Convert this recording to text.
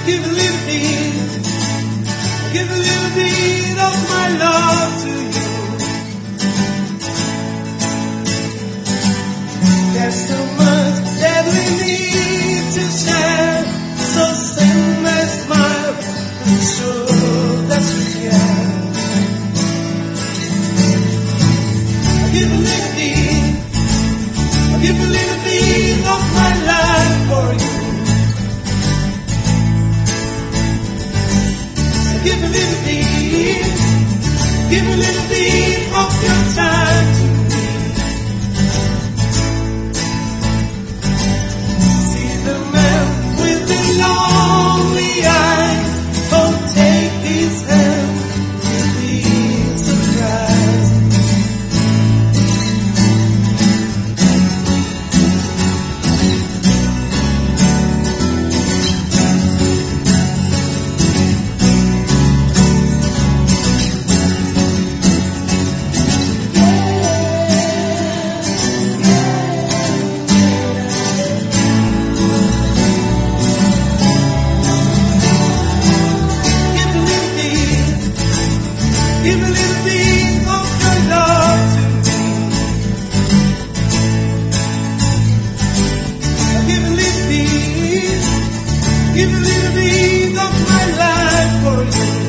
give a little bit, give a little bit of my love to you. There's so much that we need to share, so send my smile and show that we care. I give a little bit, I give a little bit of my life for you. Give a little bit, give a little bit of your time to me. See the man with the lonely eyes, oh take his hand, you'll be surprised. Give a little bit of your love to me. Give a little bit of my life for you.